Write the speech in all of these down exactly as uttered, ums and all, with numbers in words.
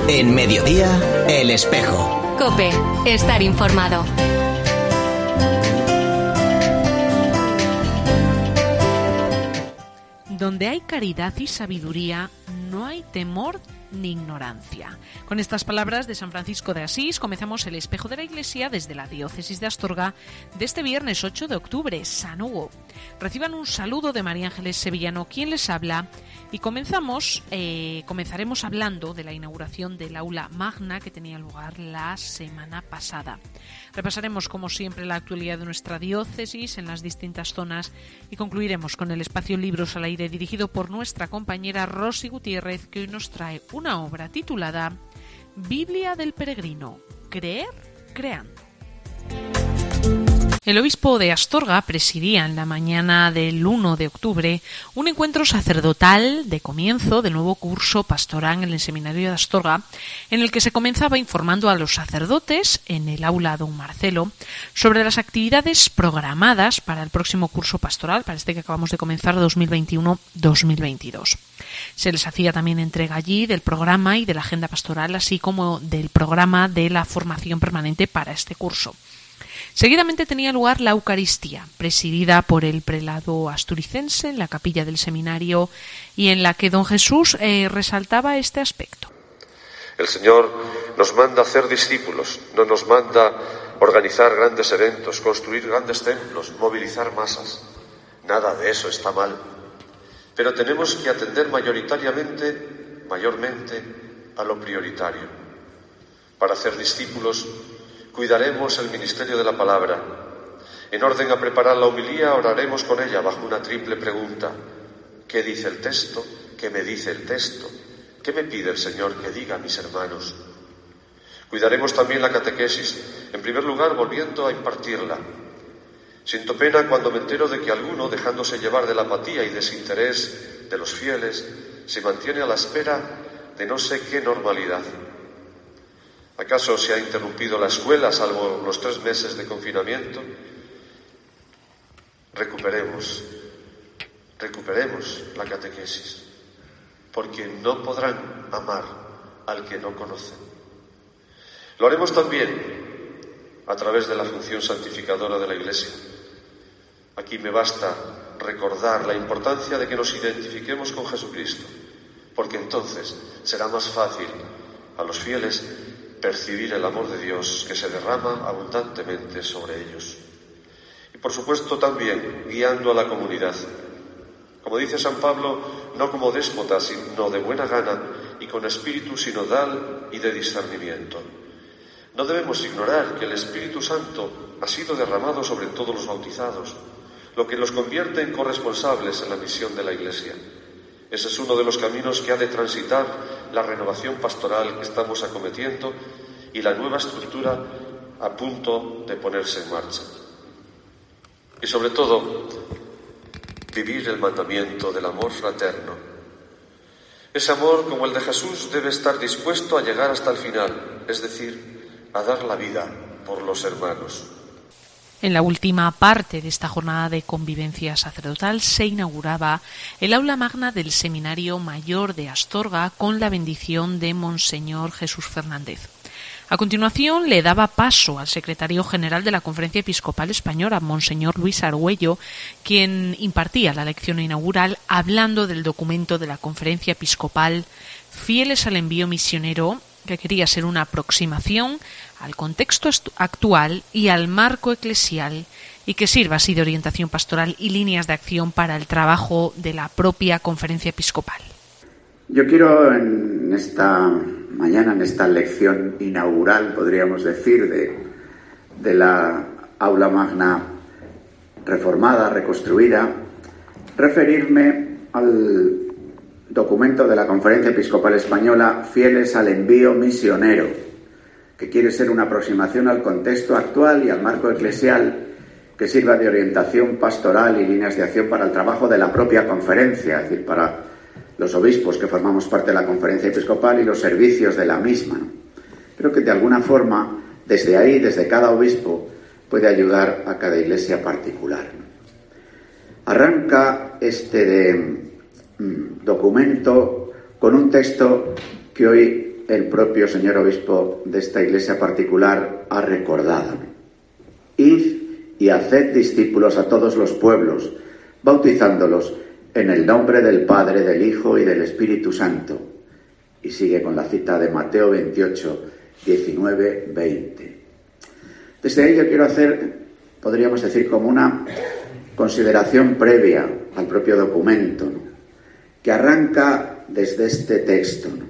En Mediodía, El Espejo. COPE, estar informado. Donde hay caridad y sabiduría, no hay temor ni ignorancia. Con estas palabras de San Francisco de Asís comenzamos el Espejo de la Iglesia desde la Diócesis de Astorga de este viernes ocho de octubre, San Hugo. Reciban un saludo de María Ángeles Sevillano, quien les habla, y comenzamos, eh, comenzaremos hablando de la inauguración del aula magna que tenía lugar la semana pasada. Repasaremos, como siempre, la actualidad de nuestra diócesis en las distintas zonas y concluiremos con el espacio Libros al Aire dirigido por nuestra compañera Rosy Gutiérrez, que hoy nos trae una obra titulada Biblia del Peregrino, creer, creando. El obispo de Astorga presidía en la mañana del uno de octubre un encuentro sacerdotal de comienzo del nuevo curso pastoral en el seminario de Astorga, en el que se comenzaba informando a los sacerdotes en el aula Don Marcelo sobre las actividades programadas para el próximo curso pastoral, para este que acabamos de comenzar, dos mil veintiuno dos mil veintidós. Se les hacía también entrega allí del programa y de la agenda pastoral, así como del programa de la formación permanente para este curso. Seguidamente tenía lugar la Eucaristía, presidida por el prelado asturicense en la capilla del seminario, y en la que don Jesús eh, resaltaba este aspecto. El Señor nos manda hacer discípulos, no nos manda organizar grandes eventos, construir grandes templos, movilizar masas. Nada de eso está mal. Pero tenemos que atender mayoritariamente, mayormente, a lo prioritario. Para hacer discípulos, cuidaremos el ministerio de la palabra. En orden a preparar la homilía, oraremos con ella bajo una triple pregunta. ¿Qué dice el texto? ¿Qué me dice el texto? ¿Qué me pide el Señor que diga a mis hermanos? Cuidaremos también la catequesis, en primer lugar volviendo a impartirla. Siento pena cuando me entero de que alguno, dejándose llevar de la apatía y desinterés de los fieles, se mantiene a la espera de no sé qué normalidad. ¿Acaso se ha interrumpido la escuela, salvo los tres meses de confinamiento? Recuperemos, recuperemos la catequesis, porque no podrán amar al que no conocen. Lo haremos también a través de la función santificadora de la Iglesia. Aquí me basta recordar la importancia de que nos identifiquemos con Jesucristo, porque entonces será más fácil a los fieles percibir el amor de Dios que se derrama abundantemente sobre ellos. Y por supuesto también guiando a la comunidad. Como dice San Pablo, no como déspota, sino de buena gana y con espíritu sinodal y de discernimiento. No debemos ignorar que el Espíritu Santo ha sido derramado sobre todos los bautizados, lo que los convierte en corresponsables en la misión de la Iglesia. Ese es uno de los caminos que ha de transitar la renovación pastoral que estamos acometiendo y la nueva estructura a punto de ponerse en marcha. Y sobre todo, vivir el mandamiento del amor fraterno. Ese amor, como el de Jesús, debe estar dispuesto a llegar hasta el final, es decir, a dar la vida por los hermanos. En la última parte de esta jornada de convivencia sacerdotal se inauguraba el aula magna del Seminario Mayor de Astorga con la bendición de Monseñor Jesús Fernández. A continuación le daba paso al secretario general de la Conferencia Episcopal Española, Monseñor Luis Argüello, quien impartía la lección inaugural hablando del documento de la Conferencia Episcopal Fieles al envío misionero, que quería ser una aproximación al contexto actual y al marco eclesial, y que sirva así de orientación pastoral y líneas de acción para el trabajo de la propia Conferencia Episcopal. Yo quiero en esta mañana, en esta lección inaugural, podríamos decir, de, de la aula magna reformada, reconstruida, referirme al documento de la Conferencia Episcopal Española Fieles al envío misionero, que quiere ser una aproximación al contexto actual y al marco eclesial que sirva de orientación pastoral y líneas de acción para el trabajo de la propia conferencia, es decir, para los obispos que formamos parte de la Conferencia Episcopal y los servicios de la misma, pero que de alguna forma, desde ahí, desde cada obispo, puede ayudar a cada iglesia particular. Arranca este de, mm, documento con un texto que hoy el propio señor obispo de esta iglesia particular ha recordado. Id y haced discípulos a todos los pueblos, bautizándolos en el nombre del Padre, del Hijo y del Espíritu Santo. Y sigue con la cita de Mateo veintiocho, diecinueve, veinte. Desde ahí yo quiero hacer, podríamos decir, como una consideración previa al propio documento, ¿no?, que arranca desde este texto, ¿no?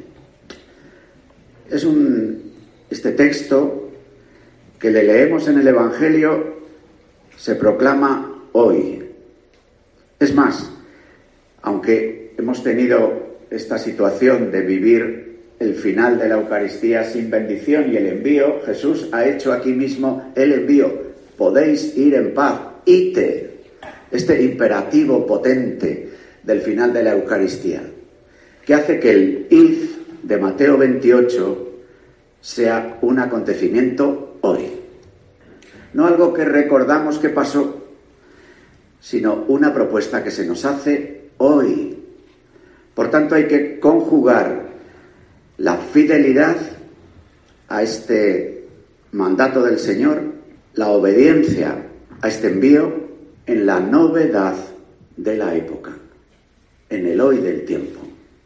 Es un, este texto que le leemos en el Evangelio se proclama hoy. Es más, aunque hemos tenido esta situación de vivir el final de la Eucaristía sin bendición y el envío, Jesús ha hecho aquí mismo el envío. Podéis ir en paz, ite, este imperativo potente del final de la Eucaristía, que hace que el id de Mateo veintiocho sea un acontecimiento hoy. No algo que recordamos que pasó, sino una propuesta que se nos hace hoy. Por tanto, hay que conjugar la fidelidad a este mandato del Señor, la obediencia a este envío, en la novedad de la época, en el hoy del tiempo.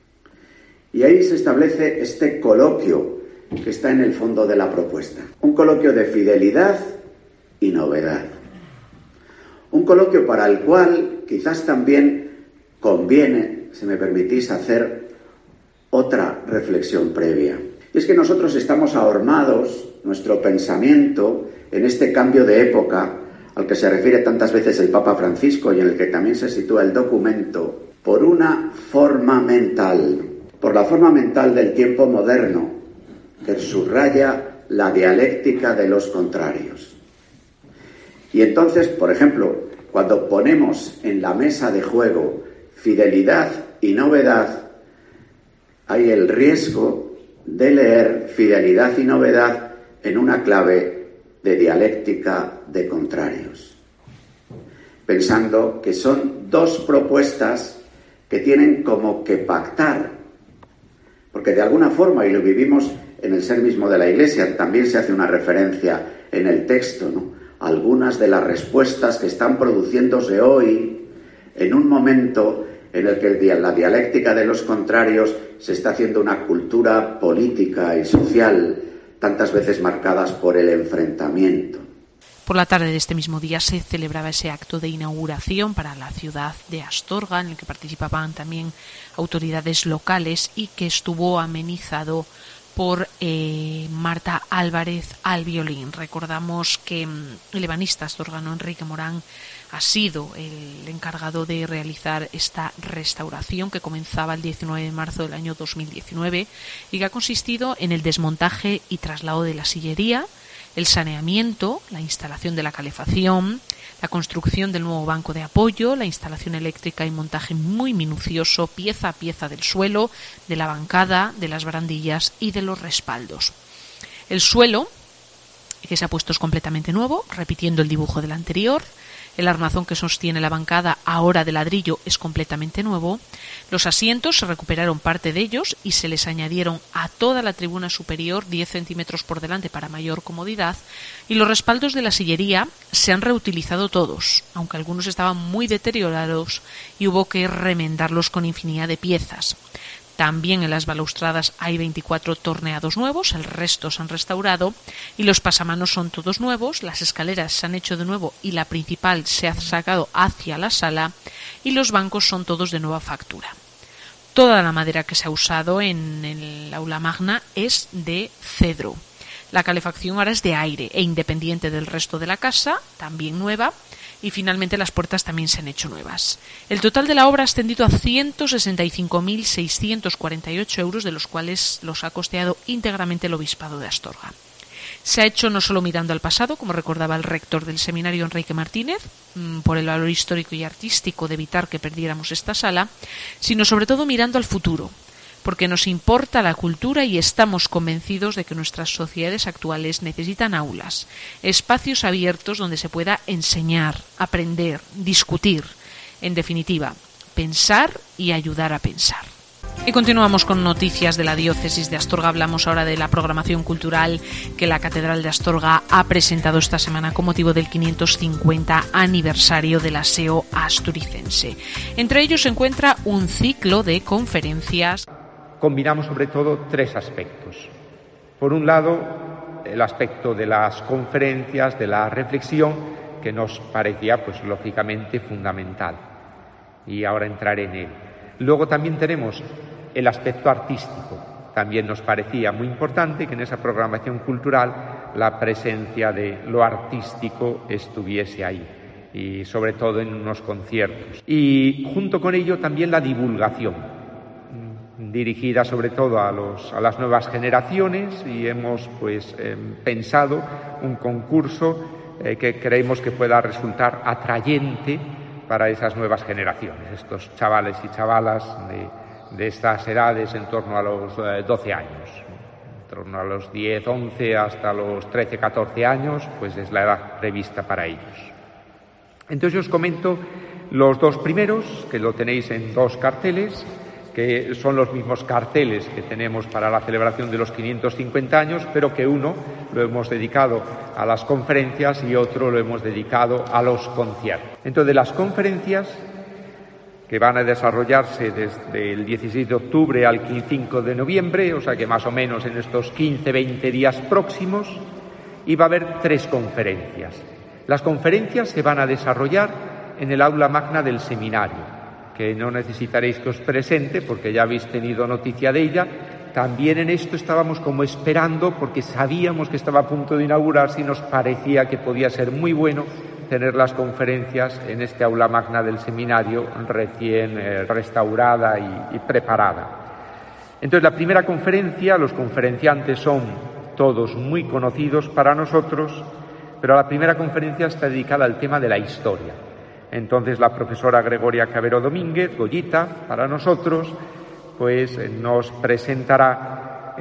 Y ahí se establece este coloquio que está en el fondo de la propuesta. Un coloquio de fidelidad y novedad. Un coloquio para el cual quizás también conviene, si me permitís, hacer otra reflexión previa. Y es que nosotros estamos ahormados, nuestro pensamiento, en este cambio de época al que se refiere tantas veces el Papa Francisco y en el que también se sitúa el documento, por una forma mental, por la forma mental del tiempo moderno, que subraya la dialéctica de los contrarios. Y entonces, por ejemplo, cuando ponemos en la mesa de juego fidelidad y novedad, hay el riesgo de leer fidelidad y novedad en una clave de dialéctica de contrarios, pensando que son dos propuestas que tienen como que pactar, porque de alguna forma, y lo vivimos en el ser mismo de la Iglesia, también se hace una referencia en el texto, ¿no?, algunas de las respuestas que están produciéndose hoy en un momento en el que la dialéctica de los contrarios se está haciendo una cultura política y social tantas veces marcadas por el enfrentamiento. Por la tarde de este mismo día se celebraba ese acto de inauguración para la ciudad de Astorga, en el que participaban también autoridades locales y que estuvo amenizado por eh, Marta Álvarez al violín. Recordamos que el ebanista astorgano Enrique Morán ha sido el encargado de realizar esta restauración que comenzaba el diecinueve de marzo del año dos mil diecinueve y que ha consistido en el desmontaje y traslado de la sillería, el saneamiento, la instalación de la calefacción, la construcción del nuevo banco de apoyo, la instalación eléctrica y montaje muy minucioso, pieza a pieza del suelo, de la bancada, de las barandillas y de los respaldos. El suelo, que se ha puesto, es completamente nuevo, repitiendo el dibujo del anterior. El armazón que sostiene la bancada, ahora de ladrillo, es completamente nuevo. Los asientos, se recuperaron parte de ellos y se les añadieron a toda la tribuna superior diez centímetros por delante para mayor comodidad. Y los respaldos de la sillería se han reutilizado todos, aunque algunos estaban muy deteriorados y hubo que remendarlos con infinidad de piezas. También en las balaustradas hay veinticuatro torneados nuevos, el resto se han restaurado y los pasamanos son todos nuevos, las escaleras se han hecho de nuevo y la principal se ha sacado hacia la sala y los bancos son todos de nueva factura. Toda la madera que se ha usado en el aula magna es de cedro. La calefacción ahora es de aire e independiente del resto de la casa, también nueva. Y finalmente las puertas también se han hecho nuevas. El total de la obra ha ascendido a ciento sesenta y cinco mil seiscientos cuarenta y ocho euros, de los cuales los ha costeado íntegramente el Obispado de Astorga. Se ha hecho no solo mirando al pasado, como recordaba el rector del seminario Enrique Martínez, por el valor histórico y artístico de evitar que perdiéramos esta sala, sino sobre todo mirando al futuro, porque nos importa la cultura y estamos convencidos de que nuestras sociedades actuales necesitan aulas, espacios abiertos donde se pueda enseñar, aprender, discutir, en definitiva, pensar y ayudar a pensar. Y continuamos con noticias de la diócesis de Astorga. Hablamos ahora de la programación cultural que la Catedral de Astorga ha presentado esta semana con motivo del quinientos cincuenta aniversario del aseo asturicense. Entre ellos se encuentra un ciclo de conferencias. Combinamos sobre todo tres aspectos. Por un lado, el aspecto de las conferencias, de la reflexión, que nos parecía, pues lógicamente, fundamental. Y ahora entraré en él. Luego también tenemos el aspecto artístico. También nos parecía muy importante que en esa programación cultural la presencia de lo artístico estuviese ahí, y sobre todo en unos conciertos. Y junto con ello también la divulgación, dirigida sobre todo a, los, a las nuevas generaciones, y hemos pues eh, pensado un concurso eh, que creemos que pueda resultar atrayente para esas nuevas generaciones, estos chavales y chavalas de, de estas edades en torno a los eh, doce años, en torno a los diez, once hasta los trece, catorce años, pues es la edad prevista para ellos. Entonces yo os comento los dos primeros, que lo tenéis en dos carteles, que son los mismos carteles que tenemos para la celebración de los quinientos cincuenta años, pero que uno lo hemos dedicado a las conferencias y otro lo hemos dedicado a los conciertos. Entonces, las conferencias, que van a desarrollarse desde el dieciséis de octubre al cinco de noviembre, o sea que más o menos en estos quince, veinte días próximos, y va a haber tres conferencias. Las conferencias se van a desarrollar en el aula magna del seminario, que no necesitaréis que os presente porque ya habéis tenido noticia de ella. También en esto estábamos como esperando, porque sabíamos que estaba a punto de inaugurarse y nos parecía que podía ser muy bueno tener las conferencias en este aula magna del seminario recién eh, restaurada y, y preparada. Entonces, la primera conferencia, los conferenciantes son todos muy conocidos para nosotros, pero la primera conferencia está dedicada al tema de la historia. Entonces la profesora Gregoria Cabero Domínguez, Goyita, para nosotros, pues nos presentará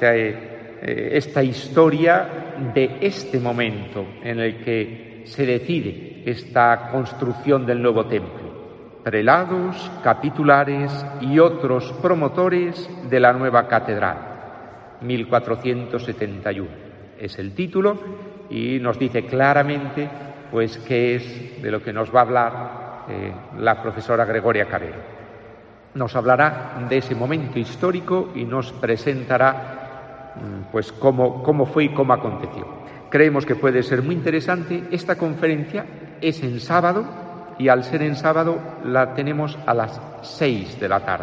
este, esta historia de este momento en el que se decide esta construcción del nuevo templo. Prelados, capitulares y otros promotores de la nueva catedral, mil cuatrocientos setenta y uno. Es el título y nos dice claramente pues qué es de lo que nos va a hablar eh, la profesora Gregoria Cabero. Nos hablará de ese momento histórico y nos presentará pues cómo, cómo fue y cómo aconteció. Creemos que puede ser muy interesante. Esta conferencia es en sábado y al ser en sábado la tenemos a las seis de la tarde.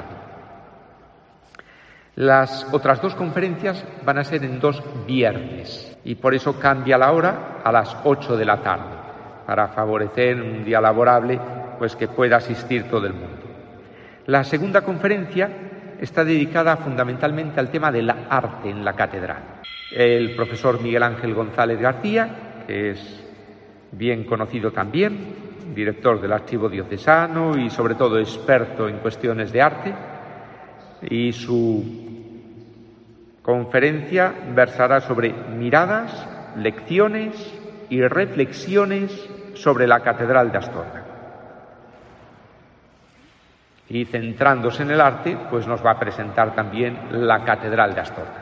Las otras dos conferencias van a ser en dos viernes y por eso cambia la hora a las ocho de la tarde, para favorecer un día laborable, pues que pueda asistir todo el mundo. La segunda conferencia está dedicada fundamentalmente al tema del arte en la catedral. El profesor Miguel Ángel González García, que es bien conocido también, director del Archivo Diocesano y sobre todo experto en cuestiones de arte, y su conferencia versará sobre miradas, lecciones y reflexiones sobre la Catedral de Astorga. Y centrándose en el arte, pues nos va a presentar también la Catedral de Astorga.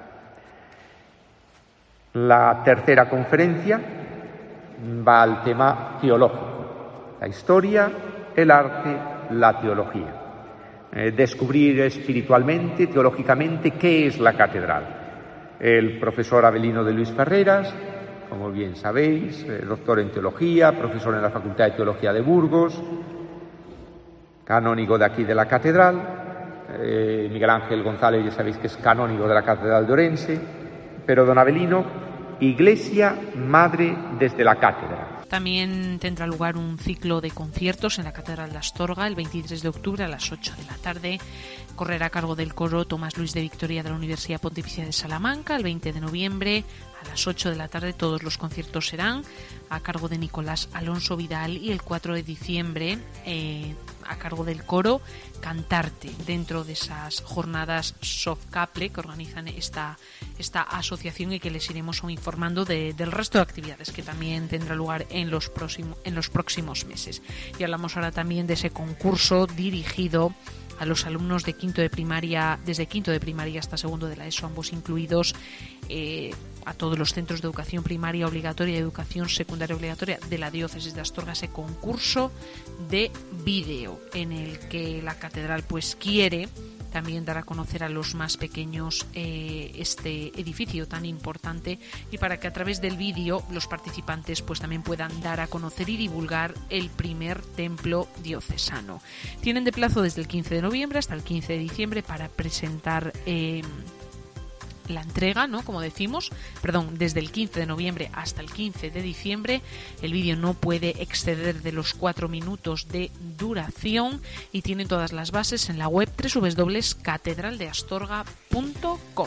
La tercera conferencia va al tema teológico, la historia, el arte, la teología. Eh, descubrir espiritualmente, teológicamente, qué es la catedral. El profesor Avelino de Luis Ferreras, como bien sabéis, eh, doctor en teología, profesor en la Facultad de Teología de Burgos, canónigo de aquí de la catedral. eh, Miguel Ángel González, ya sabéis que es canónigo de la Catedral de Orense, pero don Avelino, Iglesia Madre desde la cátedra. También tendrá lugar un ciclo de conciertos en la Catedral de Astorga el veintitrés de octubre a las ocho de la tarde. Correrá a cargo del coro Tomás Luis de Victoria de la Universidad Pontificia de Salamanca. El veinte de noviembre a las ocho de la tarde todos los conciertos serán a cargo de Nicolás Alonso Vidal, y el cuatro de diciembre eh, a cargo del coro Cantarte, dentro de esas jornadas Sofcaple que organizan esta, esta asociación, y que les iremos informando de, del resto de actividades que también tendrá lugar en los, próximo, en los próximos meses. Y hablamos ahora también de ese concurso dirigido a los alumnos de quinto de primaria, desde quinto de primaria hasta segundo de la ESO, ambos incluidos, eh, a todos los centros de educación primaria obligatoria y educación secundaria obligatoria de la diócesis de Astorga, ese concurso de vídeo en el que la catedral pues quiere también dar a conocer a los más pequeños eh, este edificio tan importante, y para que a través del vídeo los participantes pues también puedan dar a conocer y divulgar el primer templo diocesano. Tienen de plazo desde el quince de noviembre hasta el quince de diciembre para presentar eh, la entrega, ¿no? Como decimos, perdón, desde el quince de noviembre hasta el quince de diciembre. El vídeo no puede exceder de los cuatro minutos de duración y tienen todas las bases en la web doble u doble u doble u punto catedral de astorga punto com.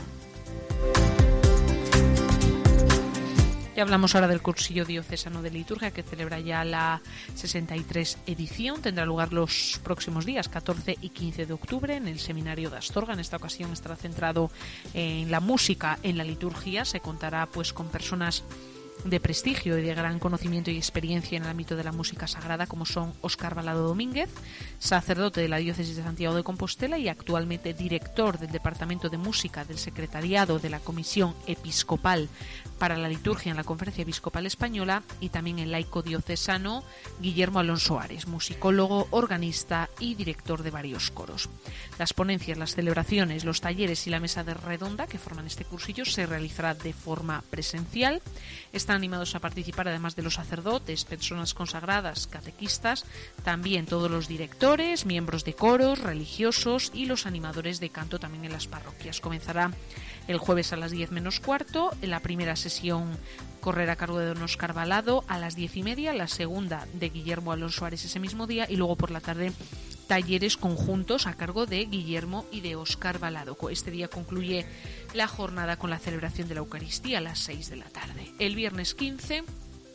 Ya hablamos ahora del cursillo diocesano de liturgia, que celebra ya la sesenta y tres edición. Tendrá lugar los próximos días catorce y quince de octubre en el seminario de Astorga. En esta ocasión estará centrado en la música, en la liturgia. Se contará pues con personas de prestigio y de gran conocimiento y experiencia en el ámbito de la música sagrada, como son Óscar Balado Domínguez, sacerdote de la diócesis de Santiago de Compostela y actualmente director del Departamento de Música del Secretariado de la Comisión Episcopal para la Liturgia en la Conferencia Episcopal Española, y también el laico diocesano Guillermo Alonso Ares, musicólogo, organista y director de varios coros. Las ponencias, las celebraciones, los talleres y la mesa de redonda que forman este cursillo se realizará de forma presencial. Están animados a participar, además de los sacerdotes, personas consagradas, catequistas, también todos los directores, miembros de coros, religiosos y los animadores de canto también en las parroquias. Comenzará el jueves a las diez menos cuarto. En la primera sesión correrá a cargo de don Óscar Balado a las diez y media, la segunda de Guillermo Alonso Ares ese mismo día, y luego por la tarde talleres conjuntos a cargo de Guillermo y de Óscar Balado. Este día concluye la jornada con la celebración de la Eucaristía a las seis de la tarde. El viernes quince,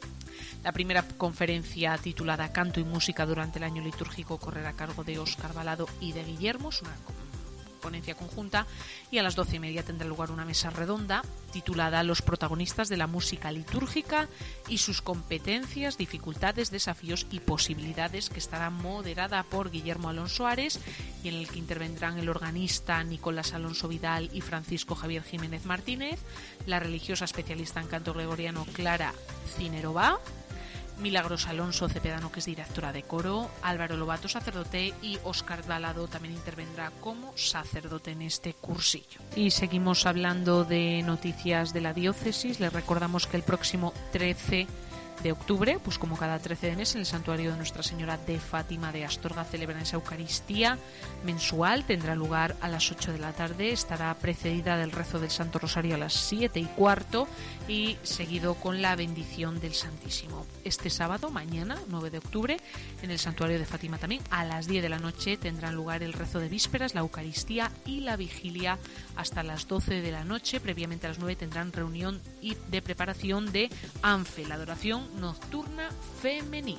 la primera conferencia titulada Canto y Música durante el año litúrgico correrá a cargo de Óscar Balado y de Guillermo, es una ponencia conjunta, y a las doce y media tendrá lugar una mesa redonda titulada Los protagonistas de la música litúrgica y sus competencias, dificultades, desafíos y posibilidades, que estará moderada por Guillermo Alonso Ares y en el que intervendrán el organista Nicolás Alonso Vidal y Francisco Javier Jiménez Martínez, la religiosa especialista en canto gregoriano Clara Cinerová, Milagros Alonso Cepedano, que es directora de coro, Álvaro Lobato, sacerdote, y Óscar Balado también intervendrá como sacerdote en este cursillo. Y seguimos hablando de noticias de la diócesis. Les recordamos que el próximo trece de octubre, pues como cada trece de mes, en el santuario de Nuestra Señora de Fátima de Astorga celebran esa Eucaristía mensual. Tendrá lugar a las ocho de la tarde, estará precedida del rezo del Santo Rosario a las siete y cuarto y seguido con la bendición del Santísimo. Este sábado, mañana, nueve de octubre, en el santuario de Fátima también a las diez de la noche tendrán lugar el rezo de vísperas, la Eucaristía y la vigilia hasta las doce de la noche. Previamente a las nueve tendrán reunión y de preparación de ANFE, la adoración nocturna femenina.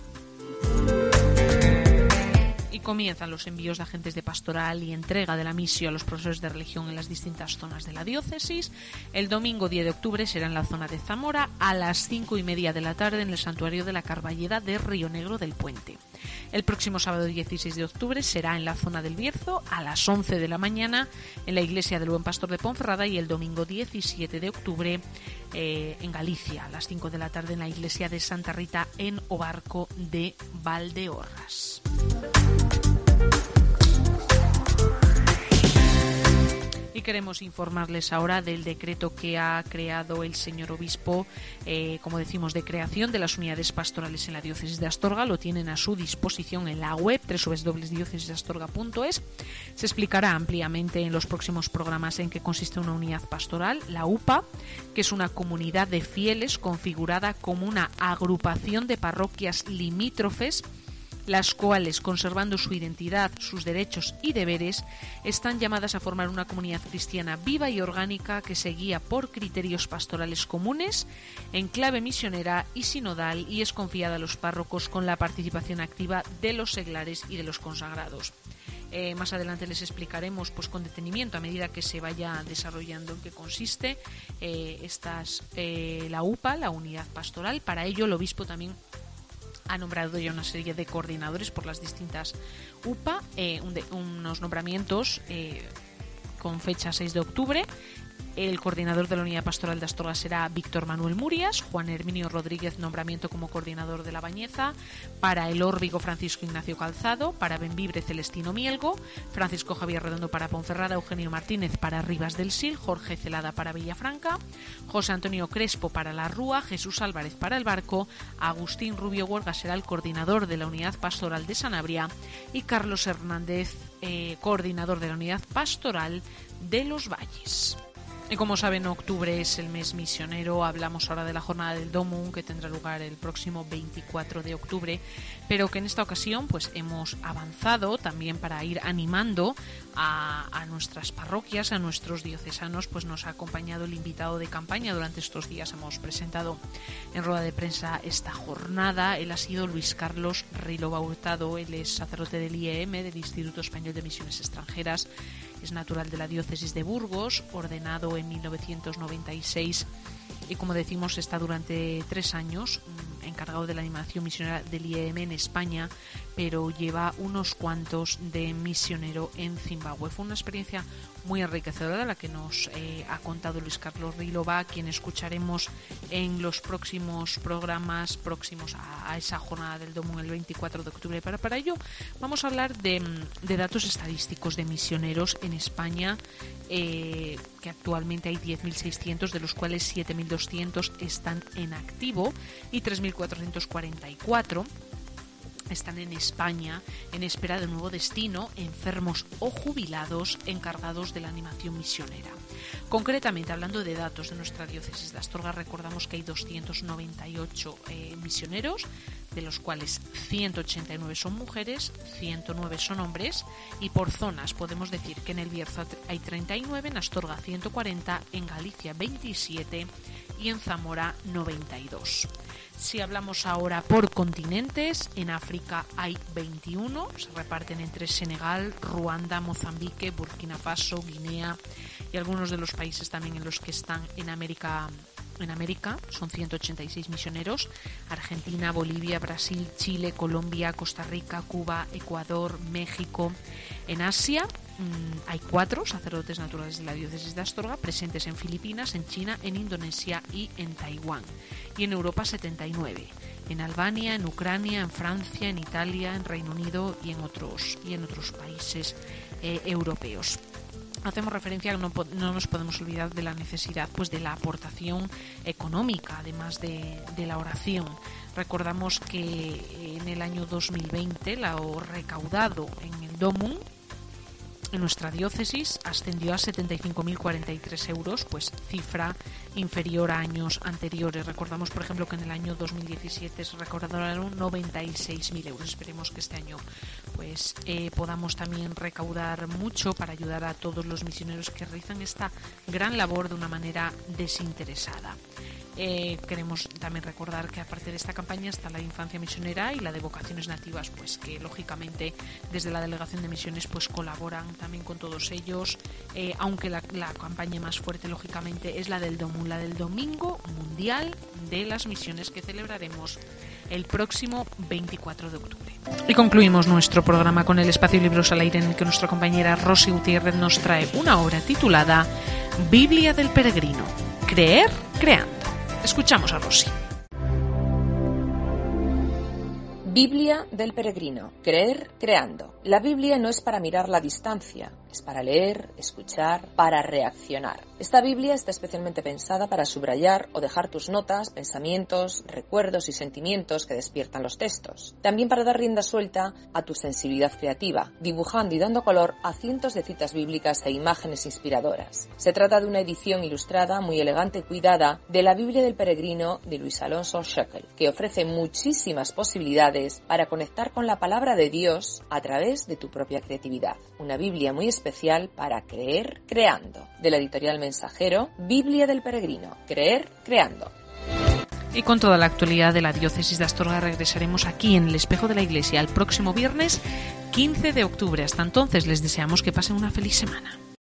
Y comienzan los envíos de agentes de pastoral y entrega de la misión a los profesores de religión en las distintas zonas de la diócesis. El domingo diez de octubre será en la zona de Zamora a las cinco y media de la tarde en el santuario de la Carballeda de Río Negro del Puente. El próximo sábado dieciséis de octubre será en la zona del Bierzo a las once de la mañana en la iglesia del Buen Pastor de Ponferrada, y el domingo diecisiete de octubre eh, en Galicia a las cinco de la tarde en la iglesia de Santa Rita en Obarco de Valdeorras. Y queremos informarles ahora del decreto que ha creado el señor obispo, eh, como decimos, de creación de las unidades pastorales en la diócesis de Astorga. Lo tienen a su disposición en la web doble u doble u doble u punto diócesis de astorga punto es. Se explicará ampliamente en los próximos programas en qué consiste una unidad pastoral, la U P A, que es una comunidad de fieles configurada como una agrupación de parroquias limítrofes, las cuales, conservando su identidad, sus derechos y deberes, están llamadas a formar una comunidad cristiana viva y orgánica que se guía por criterios pastorales comunes, en clave misionera y sinodal, y es confiada a los párrocos con la participación activa de los seglares y de los consagrados. Eh, más adelante les explicaremos pues con detenimiento, a medida que se vaya desarrollando, en qué consiste eh, estas, eh, la U P A, la unidad pastoral. Para ello el obispo también ha nombrado ya una serie de coordinadores por las distintas U P A, eh, un de, unos nombramientos eh, con fecha seis de octubre. El coordinador de la Unidad Pastoral de Astorga será Víctor Manuel Murias. Juan Herminio Rodríguez, nombramiento como coordinador de La Bañeza. Para El Órbigo, Francisco Ignacio Calzado. Para Benvibre, Celestino Mielgo. Francisco Javier Redondo para Ponferrada. Eugenio Martínez para Rivas del Sil. Jorge Celada para Villafranca. José Antonio Crespo para La Rúa. Jesús Álvarez para El Barco. Agustín Rubio Huelga será el coordinador de la Unidad Pastoral de Sanabria. Y Carlos Hernández, eh, coordinador de la Unidad Pastoral de Los Valles. Y como saben, octubre es el mes misionero. Hablamos ahora de la jornada del Domum, que tendrá lugar el próximo veinticuatro de octubre, pero que en esta ocasión pues hemos avanzado también para ir animando a, a nuestras parroquias, a nuestros diocesanos. Pues nos ha acompañado el invitado de campaña. Durante estos días hemos presentado en rueda de prensa esta jornada. Él ha sido Luis Carlos Rilova Hurtado. Él es sacerdote del I E M, del Instituto Español de Misiones Extranjeras. Es natural de la diócesis de Burgos, ordenado en mil novecientos noventa y seis, y como decimos está durante tres años encargado de la animación misionera del I E M en España, pero lleva unos cuantos de misionero en Zimbabue. Fue una experiencia muy enriquecedora la que nos eh, ha contado Luis Carlos Rilova, a quien escucharemos en los próximos programas próximos a, a esa jornada del Domum el veinticuatro de octubre. Pero para ello vamos a hablar de, de datos estadísticos de misioneros en España, eh, que actualmente hay diez mil seiscientos, de los cuales siete mil doscientos están en activo y tres mil cuatrocientos cuarenta y cuatro están en España en espera de un nuevo destino, enfermos o jubilados encargados de la animación misionera. Concretamente, hablando de datos de nuestra diócesis de Astorga, recordamos que hay doscientos noventa y ocho eh, misioneros, de los cuales ciento ochenta y nueve son mujeres, ciento nueve son hombres, y por zonas podemos decir que en El Bierzo hay treinta y nueve, en Astorga ciento cuarenta, en Galicia veintisiete y en Zamora noventa y dos. Si hablamos ahora por continentes, en África hay veintiuno, se reparten entre Senegal, Ruanda, Mozambique, Burkina Faso, Guinea y algunos de los países también en los que están en América. En América son ciento ochenta y seis misioneros: Argentina, Bolivia, Brasil, Chile, Colombia, Costa Rica, Cuba, Ecuador, México. En Asia mmm, hay cuatro sacerdotes naturales de la diócesis de Astorga, presentes en Filipinas, en China, en Indonesia y en Taiwán. Y en Europa setenta y nueve, en Albania, en Ucrania, en Francia, en Italia, en Reino Unido y en otros, y en otros países eh, europeos. Hacemos referencia que no, no nos podemos olvidar de la necesidad pues de la aportación económica, además de, de la oración. Recordamos que en el año dos mil veinte lo recaudado en el Domum en nuestra diócesis ascendió a setenta y cinco mil cuarenta y tres euros, pues cifra inferior a años anteriores. Recordamos, por ejemplo, que en el año dos mil diecisiete se recaudaron noventa y seis mil euros. Esperemos que este año pues eh, podamos también recaudar mucho para ayudar a todos los misioneros que realizan esta gran labor de una manera desinteresada. Eh, queremos también recordar que aparte de esta campaña está la infancia misionera y la de vocaciones nativas, pues que lógicamente desde la Delegación de Misiones pues colaboran también con todos ellos, eh, aunque la, la campaña más fuerte lógicamente es la del Domum, la del Domingo Mundial de las Misiones, que celebraremos el próximo veinticuatro de octubre. Y concluimos nuestro programa con el espacio Libros al Aire, en el que nuestra compañera Rosy Gutiérrez nos trae una obra titulada Biblia del Peregrino, creer creando. Escuchamos a Rosy. Biblia del Peregrino, creer creando. La Biblia no es para mirar la distancia, es para leer, escuchar, para reaccionar. Esta Biblia está especialmente pensada para subrayar o dejar tus notas, pensamientos, recuerdos y sentimientos que despiertan los textos. También para dar rienda suelta a tu sensibilidad creativa, dibujando y dando color a cientos de citas bíblicas e imágenes inspiradoras. Se trata de una edición ilustrada muy elegante y cuidada de la Biblia del Peregrino de Luis Alonso Scheckel, que ofrece muchísimas posibilidades para conectar con la palabra de Dios a través de tu propia creatividad. Una Biblia muy especial para creer creando. De la editorial Mensajero, Biblia del Peregrino, creer creando. Y con toda la actualidad de la diócesis de Astorga regresaremos aquí en el Espejo de la Iglesia el próximo viernes quince de octubre. Hasta entonces les deseamos que pasen una feliz semana.